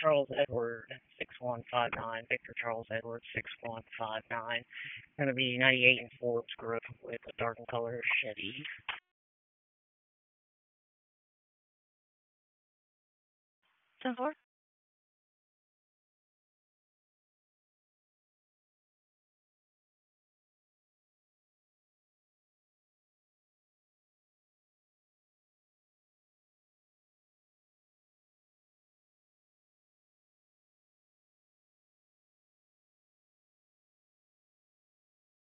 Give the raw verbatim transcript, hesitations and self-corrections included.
Charles Edward six one five nine. Victor Charles Edward six one five nine. Going to be ninety-eight in Forbes Grove with a darkened color Chevy. ten four.